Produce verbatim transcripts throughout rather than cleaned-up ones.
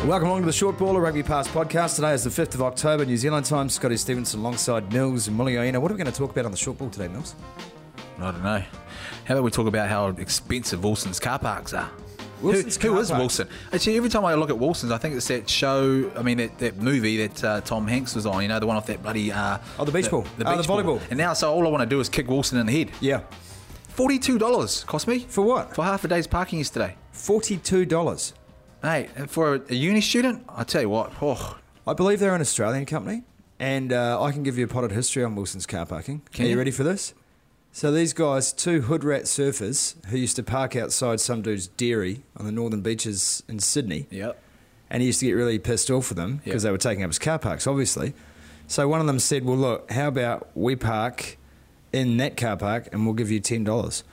Welcome along to the Short Baller Rugby Pass podcast. Today is the fifth of October, New Zealand time. Scotty Stevenson alongside Mills and Mulioina. What are we going to talk about on the Short Ball today, Mills? I don't know. How about we talk about how expensive Wilson's car parks are? Wilson's who, car who is park? Wilson? Actually, every time I look at Wilson's, I think it's that show, I mean, that, that movie that uh, Tom Hanks was on, you know, the one off that bloody... Uh, Oh, the beach ball. The, Oh, beach the volleyball. ball. And now, so all I want to do is kick Wilson in the head. Yeah. forty-two dollars cost me. For what? For half a day's parking yesterday. forty-two dollars. Mate, and for a, a uni student, I tell you what, oh, I believe they're an Australian company, and uh, I can give you a potted history on Wilson's car parking. Can Are you you? ready for this? So these guys, two hood rat surfers who used to park outside some dude's dairy on the northern beaches in Sydney, yep. and he used to get really pissed off with them because Yep. they were taking up his car parks, obviously. So one of them said, well, look, how about we park in that car park and we'll give you ten dollars.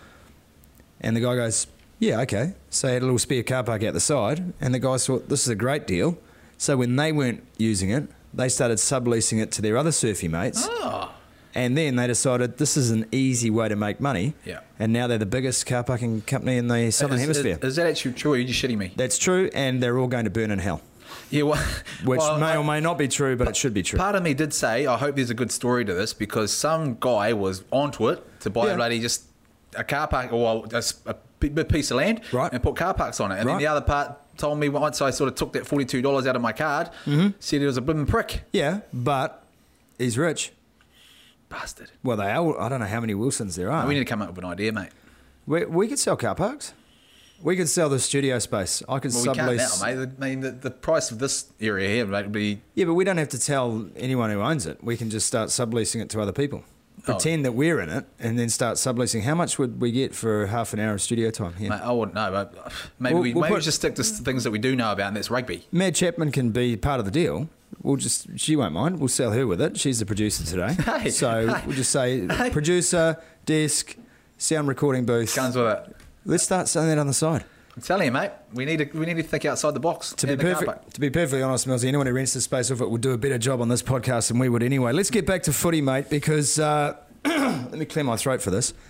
And the guy goes, yeah, okay. So he had a little spare car park out the side, and the guys thought, this is a great deal. So when they weren't using it, they started subleasing it to their other surfy mates. Oh. And then they decided this is an easy way to make money. Yeah. And now they're the biggest car parking company in the Southern is, Hemisphere. Is, is that actually true, or are you just shitting me? That's true, and they're all going to burn in hell. Yeah, well... Which well, may I- or may not be true, but it should be true. Part of me did say, I hope there's a good story to this, because some guy was onto it to buy Yeah. a bloody just a car park, or a, s- a big piece of land, Right. and put car parks on it. And Right. then the other part told me once I sort of took that forty-two dollars out of my card, Mm-hmm. said it was a blimmin' prick. Yeah, but he's rich. Bastard. Well, they are. I don't know how many Wilsons there are. We need to come up with an idea, mate. we, we could sell car parks. We could sell the studio space. I could Well, we can't sublease. now, mate. I mean, the, the price of this area here, mate, would be... Yeah, but we don't have to tell anyone who owns it. We can just start subleasing it to other people. Oh. Pretend that we're in it, and then start subleasing. How much would we get for half an hour of studio time here? Mate, I wouldn't know, but maybe, We'll- we, we'll maybe put- we just stick to s- things that we do know about, and that's rugby. Mad Chapman can be part of the deal. We'll just, she won't mind. We'll sell her with it. She's the producer today. Hey, so hey, we'll just say hey. producer, desk, sound recording booth. Comes with it. Let's start selling that on the side. I'm telling you, mate, we need to we need to think outside the box. To be, in the car perfect, park. to be perfectly honest, Millsy, anyone who rents the space off it would do a better job on this podcast than we would anyway. Let's get back to footy, mate, because uh, let me clear my throat for this.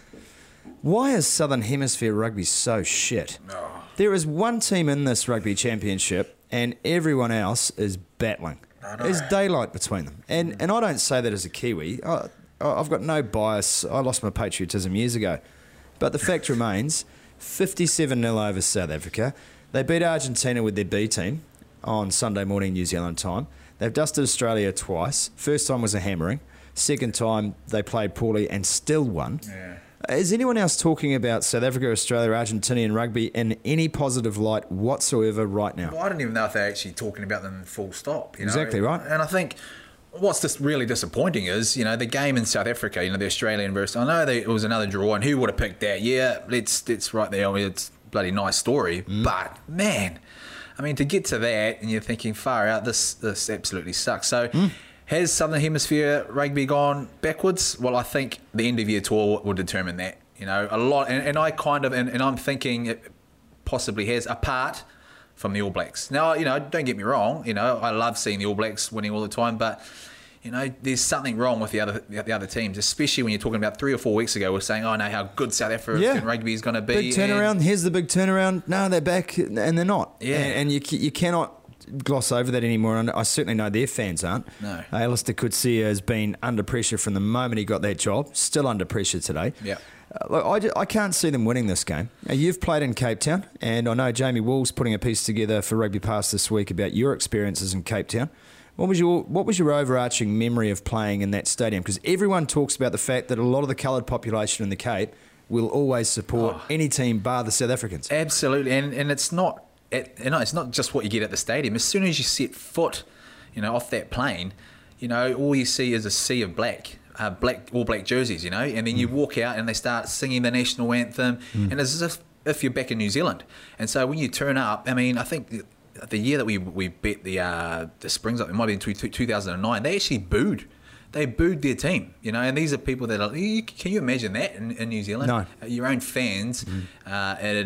Why is Southern Hemisphere rugby so shit? Oh. There is one team in this rugby championship, and everyone else is battling. There's daylight between them. And and I don't say that as a Kiwi. I, I've got no bias. I lost my patriotism years ago. But the fact remains, fifty-seven nil over South Africa. They beat Argentina with their B team on Sunday morning New Zealand time. They've dusted Australia twice. First time was a hammering. Second time they played poorly and still won. Yeah. Is anyone else talking about South Africa, Australia, Argentinian rugby in any positive light whatsoever right now? Well, I don't even know if they're actually talking about them full stop. You know? Exactly right. And I think what's just really disappointing is, you know, the game in South Africa, you know, the Australian versus, I know they, it was another draw, and who would have picked that? Yeah, let's, it's right there. I mean, it's a bloody nice story. Mm. But, man, I mean, to get to that, and you're thinking, far out, this, this absolutely sucks. So, Mm. has Southern Hemisphere rugby gone backwards? Well, I think the end of year tour will determine that. You know, a lot, and, and I kind of, and, and I'm thinking it possibly has, apart from the All Blacks. Now, you know, don't get me wrong, you know, I love seeing the All Blacks winning all the time, but, you know, there's something wrong with the other the other teams, especially when you're talking about three or four weeks ago, we're saying, oh, no, how good South African Yeah. rugby is going to be. Big turnaround. and- Here's the big turnaround. No, they're back, and they're not. Yeah. And, and you ca- you cannot gloss over that anymore. And I certainly know their fans aren't. No. Uh, Alistair Coetzee has been under pressure from the moment he got that job. Still under pressure today. Yeah. Uh, look, I, ju- I can't see them winning this game. Now, you've played in Cape Town, and I know Jamie Wall's putting a piece together for Rugby Pass this week about your experiences in Cape Town. What was your What was your overarching memory of playing in that stadium? Because everyone talks about the fact that a lot of the coloured population in the Cape will always support Oh. any team bar the South Africans. Absolutely, and and it's not, it, you know, it's not just what you get at the stadium. As soon as you set foot, you know, off that plane, you know, all you see is a sea of black, uh, black all black jerseys, you know, and then you walk out and they start singing the national anthem, and it's as if if you're back in New Zealand. And so when you turn up, I mean, I think the year that we we bet the uh, the Springs up, it might be in two, two thousand nine. They actually booed. They booed their team, you know, and these are people that are. You, can you imagine that in, in New Zealand? No. Uh, your own fans, uh, and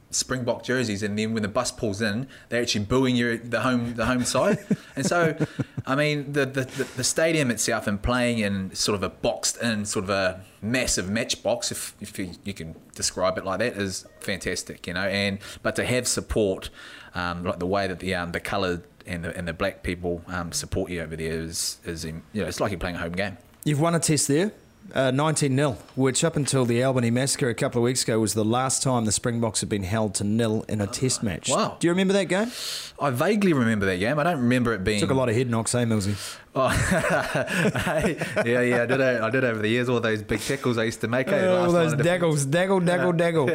Springbok jerseys, and then when the bus pulls in, they're actually booing your the home the home side. And so, I mean, the, the the stadium itself and playing in sort of a boxed in sort of a massive match box, if if you, you can describe it like that, is fantastic, you know. And but to have support, um, like the way that the um, the coloured and the and the black people um, support you over there is is you know, it's like you're playing a home game. You've won a test there. Uh, nineteen nil, which up until the Albany massacre a couple of weeks ago was the last time the Springboks had been held to nil in a test match. Wow. Do you remember that game? I vaguely remember that game. I don't remember it being... Took a lot of head knocks, eh, Millsy? Oh, yeah, yeah, I did, I did over the years, all those big tackles I used to make. Eh, Uh, all those daggles, daggle, daggle, daggle.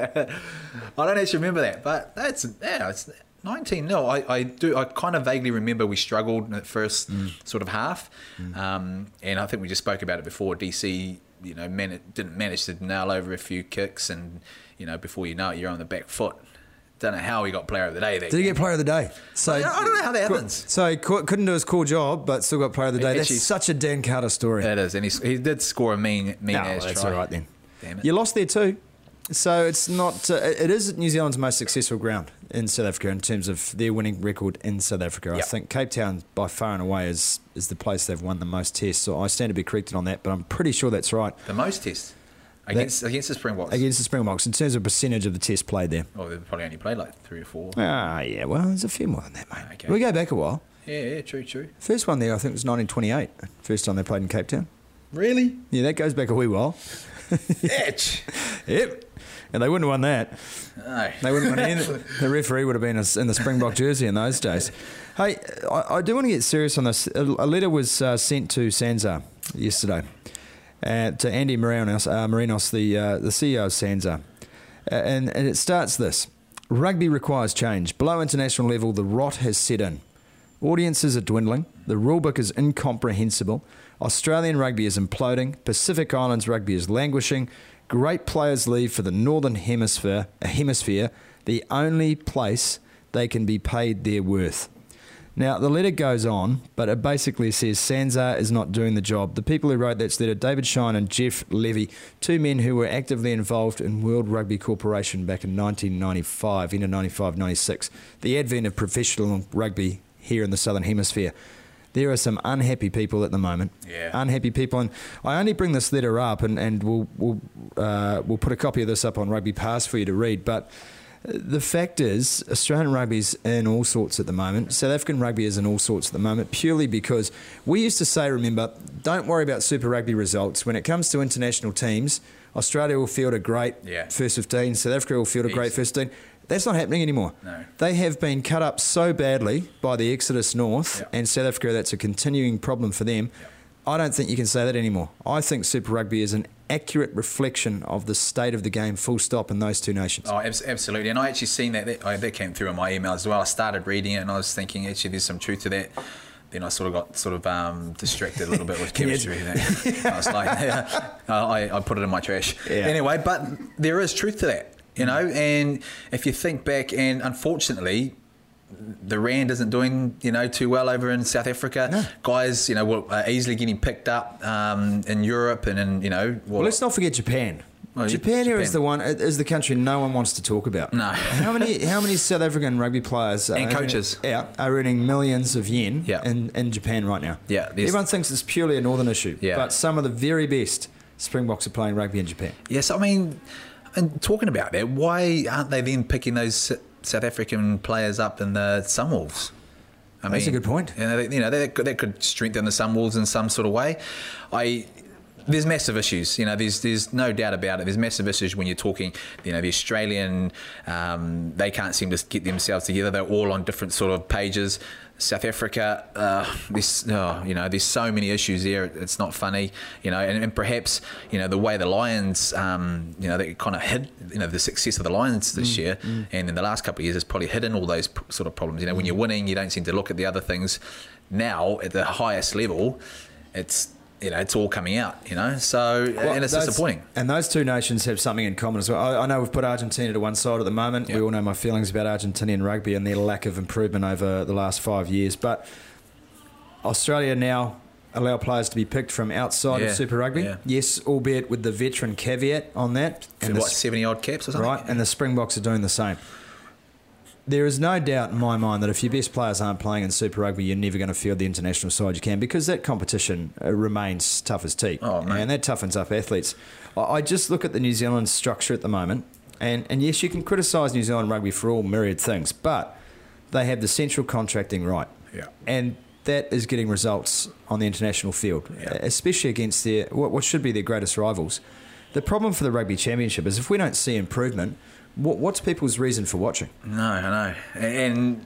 I don't actually remember that, but that's... Yeah, it's... nineteen nil. I, I do. I kind of vaguely remember we struggled in the first mm. sort of half, mm. um, and I think we just spoke about it before. D C, you know, man, didn't manage to nail over a few kicks, and you know, before you know it, you're on the back foot. Don't know how he got player of the day. There. Did he get player of the day? So I don't know how that happens. So he couldn't do his cool job, but still got player of the day. Actually, that's such a Dan Carter story. It is, and he he did score a mean mean no, ass that's try. all right then. Damn it. You lost there too. So it's not. Uh, it is New Zealand's most successful ground in South Africa in terms of their winning record in South Africa. Yep. I think Cape Town, by far and away, is is the place they've won the most tests. So I stand to be corrected on that, but I'm pretty sure that's right. The most tests against that, against the Springboks. Against the Springboks, in terms of percentage of the tests played there. Oh, they've probably only played like three or four. Ah, yeah. Well, there's a few more than that, mate. Okay. We go back a while. Yeah, yeah, true, true. First one there, I think, was nineteen twenty-eight. First time they played in Cape Town. Really? Yeah, that goes back a wee while. Etch. Yep. And they wouldn't have won that. No. They wouldn't have won anything. The referee would have been in the Springbok jersey in those days. Hey, I, I do want to get serious on this. A, a letter was uh, sent to Sansa yesterday, uh, to Andy Marinos, uh, Marinos the uh, the C E O of Sansa. Uh, and, and it starts this. Rugby requires change. Below international level, the rot has set in. Audiences are dwindling. The rulebook is incomprehensible. Australian rugby is imploding. Pacific Islands rugby is languishing. Great players leave for the Northern Hemisphere, hemisphere, the only place they can be paid their worth. Now, the letter goes on, but it basically says Sansa is not doing the job. The people who wrote that letter, David Shine and Jeff Levy, two men who were actively involved in World Rugby Corporation back in nineteen ninety-five, end of ninety-five, ninety-six, the advent of professional rugby here in the Southern Hemisphere. There are some unhappy people at the moment. Yeah. Unhappy people. And I only bring this letter up, and, and we'll, we'll, uh, we'll put a copy of this up on Rugby Pass for you to read. But the fact is, Australian rugby's in all sorts at the moment. South African rugby is in all sorts at the moment, purely because we used to say, remember, don't worry about Super Rugby results. When it comes to international teams, Australia will field a great yeah. first fifteen. South Africa will field a great first fifteen. That's not happening anymore. No. They have been cut up so badly by the Exodus North yep. and South Africa, that's a continuing problem for them. Yep. I don't think you can say that anymore. I think Super Rugby is an accurate reflection of the state of the game, full stop, in those two nations. Oh, absolutely. And I actually seen that. That, oh, that came through in my email as well. I started reading it and I was thinking, actually, there's some truth to that. Then I sort of got sort of um, distracted a little bit with chemistry. I was like, yeah, I, I put it in my trash. Yeah. Anyway, but there is truth to that. You know, and if you think back, and unfortunately, the Rand isn't doing, you know, too well over in South Africa. No. Guys, you know, are easily getting picked up um, in Europe and in, you know... Well, let's not forget Japan. Well, Japan, here Japan. is the one, is the country no one wants to talk about. No. How many how many South African rugby players and are coaches earning, yeah, are earning millions of yen yeah. in, in Japan right now? Yeah, everyone thinks it's purely a northern issue, yeah. but some of the very best Springboks are playing rugby in Japan. Yes, I mean... And talking about that, why aren't they then picking those South African players up in the Sunwolves? I That's mean, a good point. You know, you know that could, that could strengthen the Sunwolves in some sort of way. I there's massive issues. You know, there's there's no doubt about it. There's massive issues when you're talking. You know, the Australian, um, they can't seem to get themselves together. They're all on different sort of pages. South Africa, uh, this, oh, you know, there's so many issues there. It's not funny, you know, and, and perhaps, you know, the way the Lions, um, you know, they kind of hid, you know, the success of the Lions this mm, year, mm. and in the last couple of years, has probably hidden all those p- sort of problems. You know, mm. when you're winning, you don't seem to look at the other things. Now, at the highest level, it's, you know, it's all coming out, you know, so, well, and it's those, disappointing. And those two nations have something in common as well. I, I know we've put Argentina to one side at the moment. Yep. We all know my feelings about Argentinian rugby and their lack of improvement over the last five years. But Australia now allow players to be picked from outside Yeah, of Super Rugby. yeah. Yes, albeit with the veteran caveat on that. And the what, seventy-odd caps or something? Right, and the Springboks are doing the same. There is no doubt in my mind that if your best players aren't playing in Super Rugby, you're never going to field the international side you can, because that competition uh, remains tough as teeth. Oh, mate. And that toughens up athletes. I, I just look at the New Zealand structure at the moment, and, and yes, you can criticise New Zealand rugby for all myriad things, but they have the central contracting right. Yeah. And that is getting results on the international field, Yeah. especially against their what, what should be their greatest rivals. The problem for the Rugby Championship is if we don't see improvement, what, what's people's reason for watching? No, I know. And,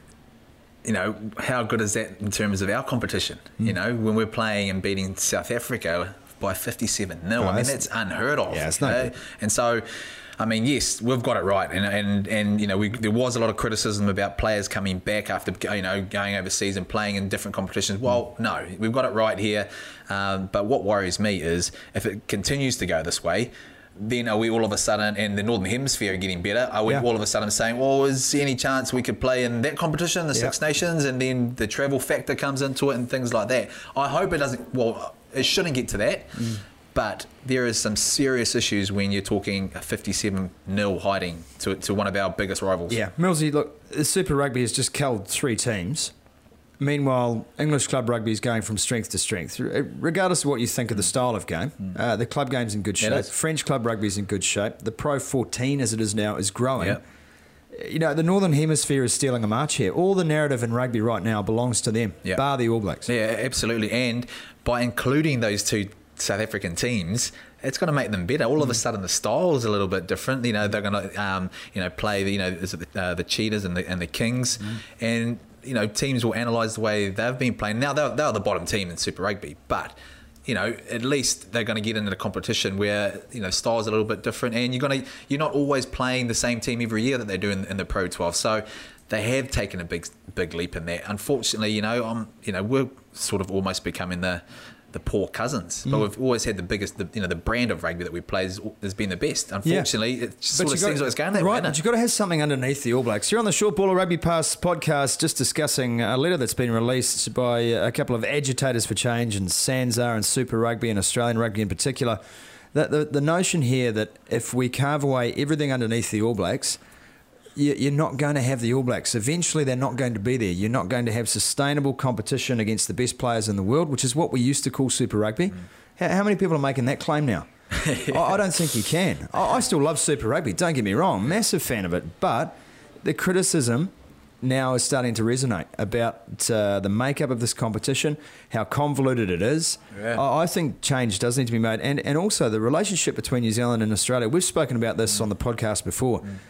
you know, how good is that in terms of our competition? Mm. You know, when we're playing and beating South Africa by fifty-seven nil, Oh, I mean, that's- that's unheard of. Yeah, it's you no know? good. And so, I mean, yes, we've got it right, and and, and you know, we, there was a lot of criticism about players coming back after, you know, going overseas and playing in different competitions. Well, no, we've got it right here. Um, but what worries me is if it continues to go this way, then are we all of a sudden, and the Northern Hemisphere are getting better, are we Yeah. all of a sudden saying, well, is there any chance we could play in that competition, the Yeah. Six Nations, and then the travel factor comes into it and things like that? I hope it doesn't, well, it shouldn't get to that, mm. but there is some serious issues when you're talking a fifty-seven nil hiding to to one of our biggest rivals. Yeah, Millsy, look, the Super Rugby has just culled three teams. Meanwhile, English club rugby is going from strength to strength. Regardless of what you think of the style of game, uh, the club game's in good shape. It is. French club rugby is in good shape. The Pro fourteen, as it is now, is growing. Yep. You know, the Northern Hemisphere is stealing a march here. All the narrative in rugby right now belongs to them, Yep. bar the All Blacks. Yeah, absolutely. And by including those two South African teams, it's going to make them better. All of a sudden, the style is a little bit different. You know, they're going to, um, you know, play the, you know, is it the, uh, the Cheetahs and the and the Kings, mm. and you know, teams will analyse the way they've been playing. Now they're they're the bottom team in Super Rugby, but you know, at least they're going to get into the competition where, you know, styles are a little bit different, and you're going to you're not always playing the same team every year that they do in, in the Pro twelve. So they have taken a big big leap in that. Unfortunately, you know, um, you know, we're sort of almost becoming the the poor cousins, but mm. we've always had the biggest, the, you know, the brand of rugby that we play has, has been the best. Unfortunately, yeah. it sort of got, seems like it's going that right, way. But you've got to have something underneath the All Blacks. You're on the Short Baller Rugby Pass podcast just discussing a letter that's been released by a couple of agitators for change in Sanzar and Super Rugby and Australian rugby in particular. The, the, the notion here that if we carve away everything underneath the All Blacks, you're not going to have the All Blacks. Eventually, they're not going to be there. You're not going to have sustainable competition against the best players in the world, which is what we used to call Super Rugby. Mm. How, how many people are making that claim now? I, I don't think you can. I, I still love Super Rugby, don't get me wrong. Massive fan of it. But the criticism now is starting to resonate about uh, the makeup of this competition, how convoluted it is. Yeah. I, I think change does need to be made. And, and also the relationship between New Zealand and Australia. We've spoken about this mm. on the podcast before. Mm.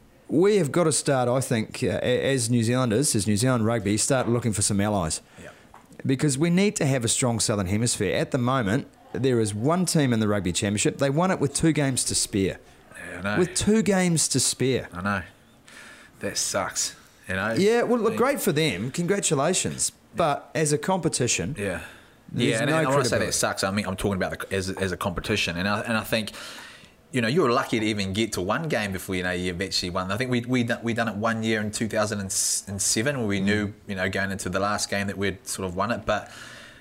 We have got to start, I think, uh, as New Zealanders, as New Zealand rugby, start looking for some allies. Yep. Because we need to have a strong Southern Hemisphere. At the moment, there is one team in the Rugby Championship. They won it with two games to spare. Yeah, I know. With two games to spare. I know. That sucks. You know? Yeah, well, look, great for them. Congratulations. But as a competition, yeah, there's yeah, and, no and when I say credibility. that sucks, I mean I'm talking about the, as as a competition, and I and I think, you know, you were lucky to even get to one game before, you know, you've actually won. I think we we we done it one year in two thousand seven where we knew, you know, going into the last game that we'd sort of won it. But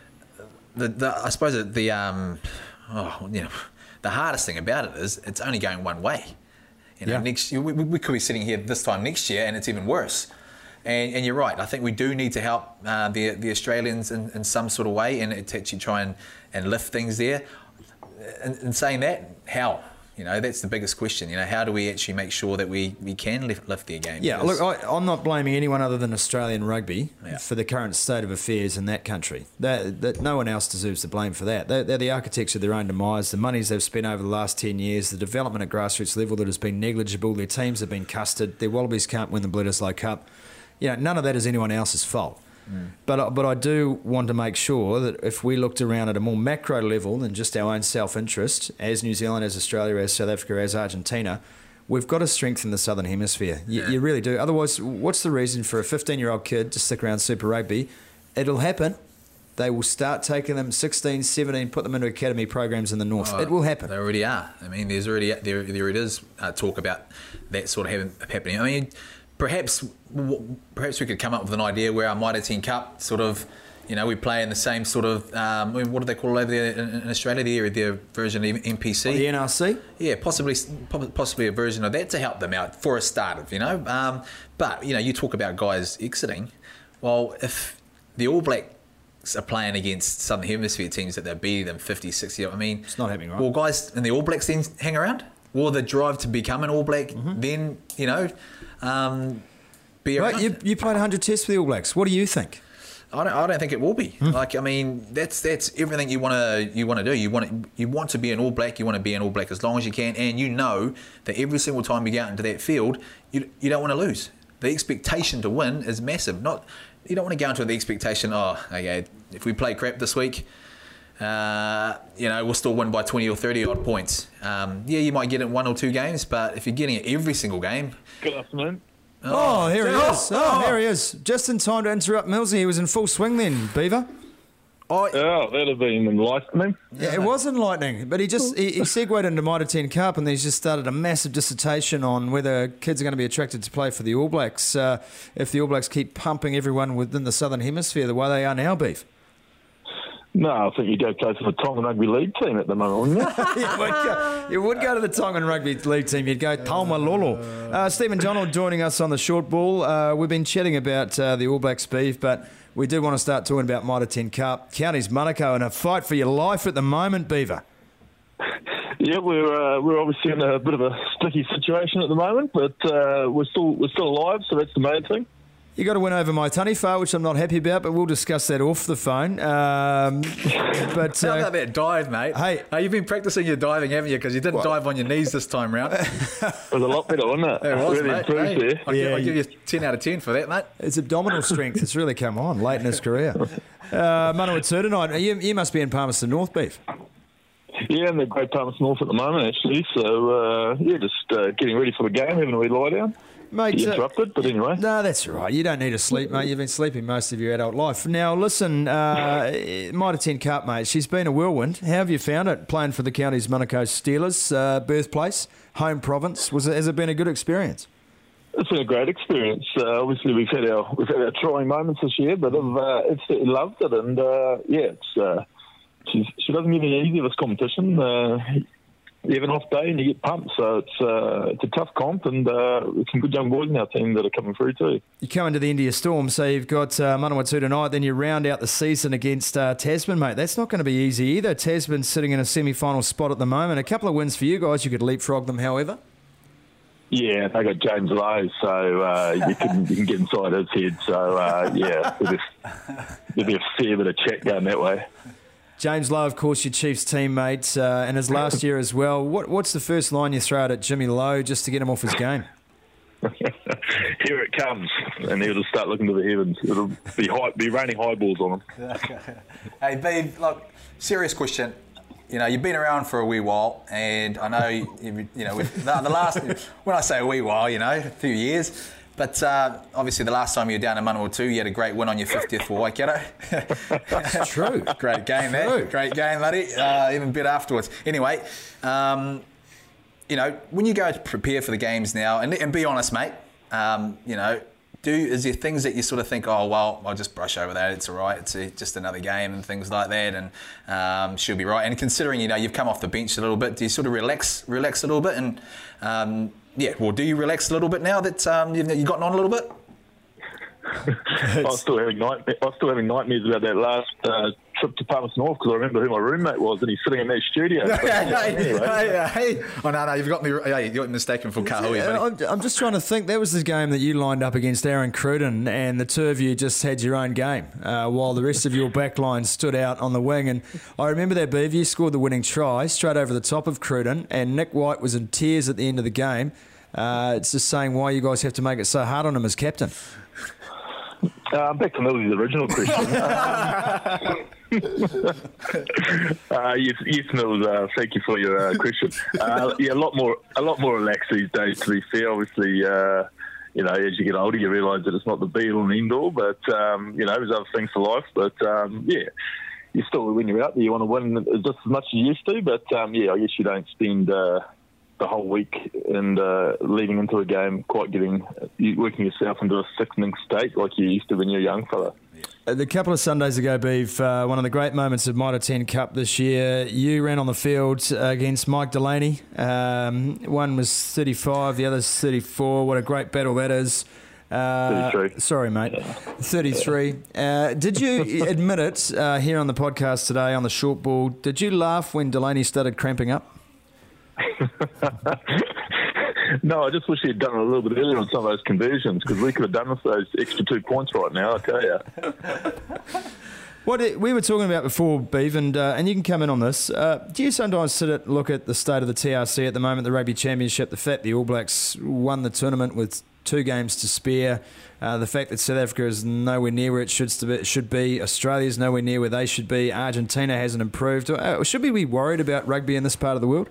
the, the I suppose that the um oh you know the hardest thing about it is it's only going one way. You know, Yeah. next we, we could be sitting here this time next year and it's even worse. And, and you're right. I think we do need to help uh, the the Australians in, in some sort of way, and to actually try and, and lift things there. And, and saying that, how? You know, that's the biggest question. You know, how do we actually make sure that we, we can lift, lift their game? Yeah, Because- look, I, I'm not blaming anyone other than Australian rugby Yeah. for the current state of affairs in that country. That, that no one else deserves the blame for that. They're, they're the architects of their own demise. The monies they've spent over the last ten years, the development at grassroots level that has been negligible. Their teams have been custard. Their Wallabies can't win the Bledisloe Cup. You know, none of that is anyone else's fault. Mm. But I- but I do want to make sure that if we looked around at a more macro level than just our own self-interest, as New Zealand, as Australia, as South Africa, as Argentina, we've got to strengthen the Southern Hemisphere. You, Yeah. you really do. Otherwise, what's the reason for a fifteen-year-old kid to stick around Super Rugby? It'll happen. They will start taking them sixteen, seventeen, put them into academy programs in the north. Oh, it will happen. They already are. I mean, there's already there there it is uh, talk about that sort of having, happening. I mean, perhaps perhaps we could come up with an idea where our Mitre ten Cup sort of, You know, we play in the same sort of, um, what do they call it over there in, in Australia, the, their version of M P C? Oh, the N R C? Yeah, possibly possibly a version of that to help them out for a start of, you know. Um, but, you know, you talk about guys exiting. Well, if the All Blacks are playing against Southern Hemisphere teams that they're beating them fifty, sixty, I mean... It's not happening, right? Will guys in the All Blacks then hang around? Will the drive to become an All Black mm-hmm. then, you know, um, be around? Right, you, you played one hundred tests for the All Blacks. What do you think? I don't. I don't think it will be. Hmm. Like, I mean, that's that's everything you want to you want to do. You want to, you want to be an All Black. You want to be an All Black as long as you can, and you know that every single time you get out into that field, you you don't want to lose. The expectation to win is massive. Not you don't want to go into the expectation. Oh, okay, if we play crap this week, uh, you know, we'll still win by twenty or thirty odd points. Um, yeah, you might get it in one or two games, but if you're getting it every single game, good afternoon. Oh, oh, here he oh, is. Oh, oh, here he is. Just in time to interrupt Millsy. He was in full swing then, Beaver. Oh, oh that'd have been enlightening. Yeah, it was enlightening. But he just he, he segued into Mitre ten Cup and he's just started a massive dissertation on whether kids are going to be attracted to play for the All Blacks uh, if the All Blacks keep pumping everyone within the Southern Hemisphere the way they are now, Beef. No, I think you'd go to the Tongan Rugby League team at the moment, wouldn't you? you, would go, you would go to the Tongan Rugby League team. You'd go Taumalolo. Uh, Stephen Donald joining us on the short ball. Uh, we've been chatting about uh, the All Blacks, Beef, but we do want to start talking about Mitre ten Cup. Counties Manukau in a fight for your life at the moment, Beaver. Yeah, we're uh, we're obviously in a bit of a sticky situation at the moment, but uh, we're still we're still alive, so that's the main thing. You got to win over my Taniwha, which I'm not happy about, but we'll discuss that off the phone. Um, but how uh, about that dive, mate? Hey, uh, you've been practicing your diving, haven't you? Because you didn't what? dive on your knees this time round. It was a lot better, wasn't it? It was, really mate. improved Hey, there. I'll, yeah, give, I'll you, give you ten out of ten for that, mate. It's abdominal strength. It's really come on late in his career. Uh, Manawatu tonight. You, you must be in Palmerston North, Beef. Yeah, in the Great Palmerston North at the moment, actually. So, uh, yeah, just uh, getting ready for the game, having a wee lie down. Mate, interrupted, but anyway. No, that's all right. You don't need to sleep, mate. You've been sleeping most of your adult life. Now, listen, uh, Mitre ten Cup, mate. She's been a whirlwind. How have you found it playing for the Counties Manukau Steelers, uh, birthplace, home province? Was it, has it been a good experience? It's been a great experience. Uh, obviously, we've had our we've had our trying moments this year, but I've uh, absolutely loved it. And uh, yeah, it's uh, she's, she doesn't get any easier this competition. Uh, You have an off day and you get pumped, so it's uh, it's a tough comp, and uh, some good young boys in our team that are coming through too. You come into the India Storm, so you've got uh, Manawatu tonight, then you round out the season against uh, Tasman, mate. That's not going to be easy either. Tasman's sitting in a semi-final spot at the moment. A couple of wins for you guys. You could leapfrog them, however. Yeah, they got James Lowe, so uh, you can you can get inside his head. So uh, yeah, there'll be, there'll be a fair bit of chat going that way. James Lowe, of course, your Chiefs teammate, uh, and his last year as well. What, what's the first line you throw out at Jimmy Lowe just to get him off his game? Here it comes, and he'll just start looking to the heavens. It'll be high, be raining highballs on him. Hey, Beav, look, serious question. You know, you've been around for a wee while, and I know, you, you know, with the, the last, when I say a wee while, you know, a few years. But uh, obviously, the last time you were down in Manawatu, you had a great win on your fiftieth for Waikato. That's true. Great game, man. Great game, buddy. Uh, even better afterwards. Anyway, um, you know, when you go to prepare for the games now, and, and be honest, mate, um, you know, do is there things that you sort of think, oh, well, I'll just brush over that. It's all right. It's a, just another game and things like that, and um, she'll be right. And considering, you know, you've come off the bench a little bit, do you sort of relax, relax a little bit and... Um, Yeah, well, do you relax a little bit now that um, you've, you've gotten on a little bit? I was still having nightmares. I was still having nightmares about that last uh, trip to Palmerston North because I remember who my roommate was and he's sitting in that studio. But, hey, anyway. hey, hey. Oh no, no, you've got me. Yeah, you got me mistaken for Kahui. I'm, I'm just trying to think. That was the game that you lined up against Aaron Cruden, and the two of you just had your own game uh, while the rest of your backline stood out on the wing. And I remember that, Beav, you scored the winning try straight over the top of Cruden, and Nick White was in tears at the end of the game. Uh, it's just saying why you guys have to make it so hard on him as captain. Uh, back to Millie's original question. uh, yes, yes, Mills. Uh, thank you for your uh, question. Uh, yeah, a lot more, a lot more relaxed these days. To be fair, obviously, uh, you know, as you get older, you realise that it's not the be all and end all. But um, you know, there's other things for life. But um, yeah, you still, when you're out there, you want to win just as much as you used to. But um, yeah, I guess you don't spend. Uh, the whole week and uh, leading into a game, quite getting, working yourself into a sickening state like you used to when you're a young fella. A couple of Sundays ago, Beef, uh, one of the great moments of Mitre ten Cup this year, you ran on the field against Mike Delaney. Um, one was thirty-five, the other's thirty-four. What a great battle that is. Uh, thirty-three. Sorry, mate. thirty-three. Uh, did you admit it uh, here on the podcast today on the short ball? Did you laugh when Delaney started cramping up? No, I just wish he had done it a little bit earlier on some of those conversions, because we could have done with those extra two points right now, I tell you. What it, we were talking about before, Beef, and uh, and you can come in on this. Uh, do you sometimes sit at look at the state of the T R C at the moment, the Rugby Championship, the fact the All Blacks won the tournament with two games to spare, uh, the fact that South Africa is nowhere near where it should, should be, Australia's nowhere near where they should be, Argentina hasn't improved. Uh, should we be worried about rugby in this part of the world?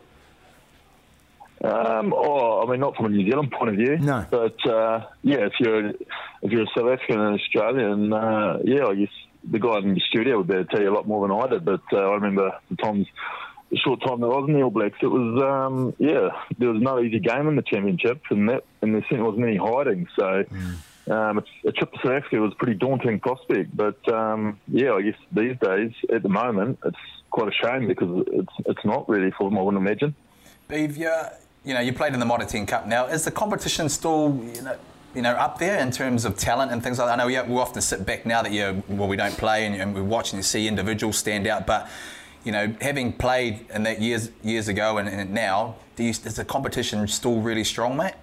Um, oh, I mean, not from a New Zealand point of view. No. But uh, yeah, if you're if you're a South African and Australian, uh, yeah, I guess the guy in the studio would be able to tell you a lot more than I did. But uh, I remember the times, the short time that I was in the All Blacks, it was um, yeah, there was no easy game in the championship, and that and there certainly wasn't any hiding. So. Mm. Um, a trip to South Africa was a pretty daunting prospect, but um, yeah, I guess these days, at the moment, it's quite a shame because it's it's not really for them, I wouldn't imagine. Beav, yeah, you know, you played in the Mitre ten Cup now. Is the competition still, you know, you know, up there in terms of talent and things like that? I know we, we often sit back now that you well, we don't play and, and we watch and you see individuals stand out, but you know, having played in that years years ago and, and now, do you, is the competition still really strong, mate?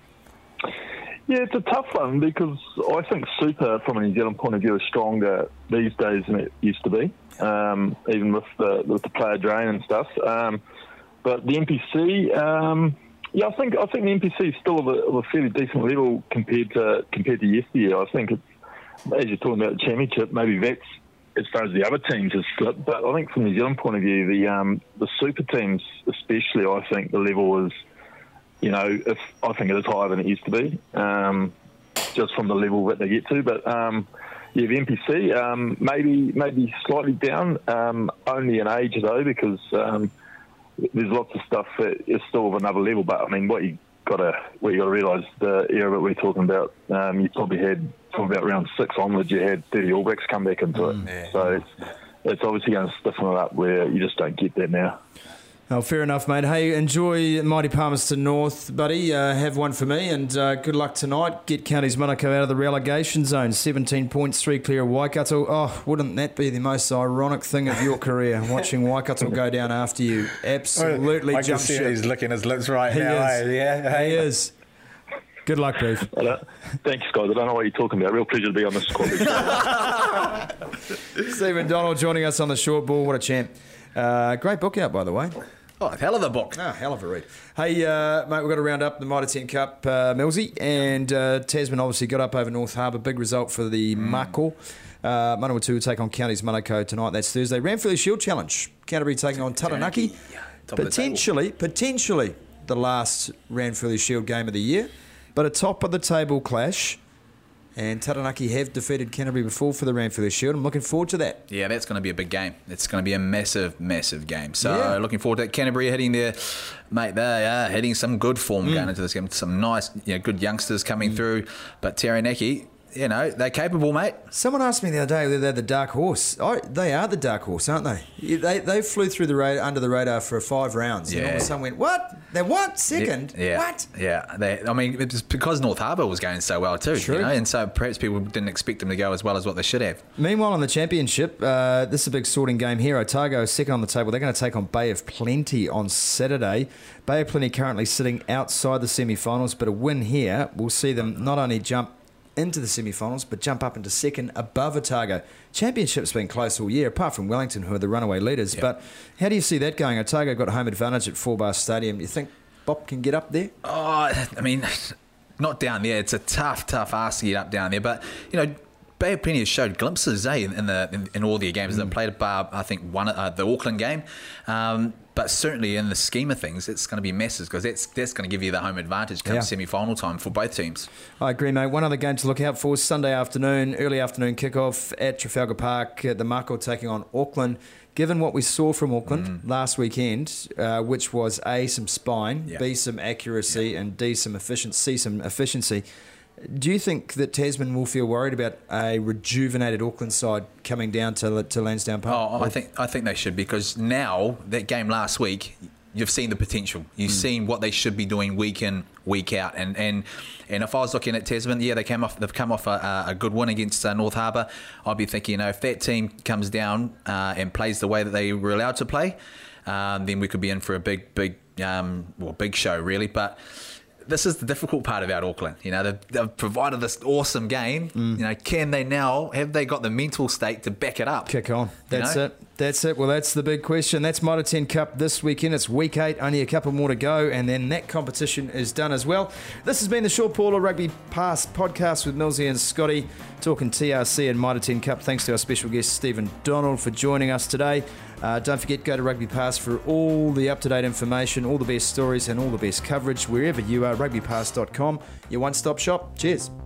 Yeah, it's a tough one because I think Super, from a New Zealand point of view, is stronger these days than it used to be, um, even with the, with the player drain and stuff. Um, but the N P C, um, yeah, I think I think the N P C is still of a, of a fairly decent level compared to compared to yesteryear. I think it's, as you're talking about the championship, maybe that's as far as the other teams has slipped. But I think from a New Zealand point of view, the um, the Super teams, especially, I think the level is. You know, if I think it is higher than it used to be, um, just from the level that they get to. But um, yeah, the N P C um, maybe maybe slightly down, um, only in age though, because um, there's lots of stuff that is still of another level. But I mean, what you gotta what you gotta realise, the era that we're talking about, um, you probably had from about round six onwards, you had thirty All Blacks come back into it. Mm, yeah. So it's, it's obviously going to stiffen it up where you just don't get that now. Oh, fair enough, mate. Hey, enjoy Mighty Palmerston North, buddy. Uh, have one for me, and uh, good luck tonight. Get Counties Manukau out of the relegation zone. seventeen points, three clear of Waikato. Oh, wouldn't that be the most ironic thing of your career, watching Waikato go down after you? Absolutely I jump can see ship. He's licking his lips right he now. Is. Eh? Yeah, he is. Good luck, Beef. Thanks, guys. I don't know what you're talking about. Real pleasure to be on this squad. Stephen Donald joining us on the short ball. What a champ. Uh, great book out, by the way. Oh, hell of a book. Oh, hell of a read. Hey, uh, mate, we've got to round up the Mitre ten Cup, uh, Millsy, and uh, Tasman obviously got up over North Harbour. Big result for the mm. Mako. Uh, Manawatu will take on Counties Manukau tonight. That's Thursday. Ranfurly Shield Challenge. Canterbury taking on Taranaki. Yeah, potentially, the potentially the last Ranfurly Shield game of the year, but a top of the table clash. And Taranaki have defeated Canterbury before for the Ranfurly Shield. I'm looking forward to that. Yeah, that's going to be a big game. It's going to be a massive, massive game. So yeah. looking forward to that. Canterbury hitting their, mate, they are hitting some good form mm. going into this game. Some nice, you know, good youngsters coming mm. through. But Taranaki, you know, they're capable, mate. Someone asked me the other day whether they're the dark horse. Oh, they are the dark horse, aren't they? They they flew through the radar, under the radar for five rounds. Yeah. And all of a sudden went, what? They're what? Second? Yeah. What? Yeah. They, I mean, it's because North Harbour was going so well too. True. You know? And so perhaps people didn't expect them to go as well as what they should have. Meanwhile, in the championship, uh, this is a big sorting game here. Otago is second on the table. They're going to take on Bay of Plenty on Saturday. Bay of Plenty currently sitting outside the semi-finals, but a win here will see them not only jump into the semi-finals, but jump up into second above Otago. Championship's been close all year, apart from Wellington, who are the runaway leaders. Yep. But how do you see that going? Otago got home advantage at Four Bar Stadium. You think Bob can get up there? Oh, I mean, not down there. It's a tough, tough ask to get up down there. But, you know, Bay of Plenty has showed glimpses, eh, in the in, in all their games. Mm. They've played a bar, I think, one uh, the Auckland game. Um, but certainly in the scheme of things, it's going to be massive because that's that's going to give you the home advantage come yeah. semi-final time for both teams. I agree, mate. One other game to look out for is Sunday afternoon, early afternoon kickoff at Trafalgar Park. Uh, the Mako taking on Auckland. Given what we saw from Auckland mm. last weekend, uh, which was A, some spine, yeah. B, some accuracy, yeah. and D, some efficiency, C, some efficiency, Do you think that Tasman will feel worried about a rejuvenated Auckland side coming down to to Lansdowne Park? Oh, I think I think they should, because now that game last week, you've seen the potential. You've mm. seen what they should be doing week in, week out. And and, and if I was looking at Tasman, yeah, they came off. They've come off a, a good win against uh, North Harbour. I'd be thinking, you know, if that team comes down uh, and plays the way that they were allowed to play, um, then we could be in for a big, big, um, well, big show, really. But this is the difficult part about Auckland. You know, they've, they've provided this awesome game. Mm. You know, can they now, have they got the mental state to back it up? Kick on. That's you know? it. That's it. Well, that's the big question. That's Mitre ten Cup this weekend. It's week eight, only a couple more to go, and then that competition is done as well. This has been the Shaw Paula Rugby Pass podcast with Millsy and Scotty, talking T R C and Mitre ten Cup. Thanks to our special guest, Stephen Donald, for joining us today. Uh, don't forget, go to Rugby Pass for all the up-to-date information, all the best stories and all the best coverage, wherever you are, rugby pass dot com, your one-stop shop. Cheers.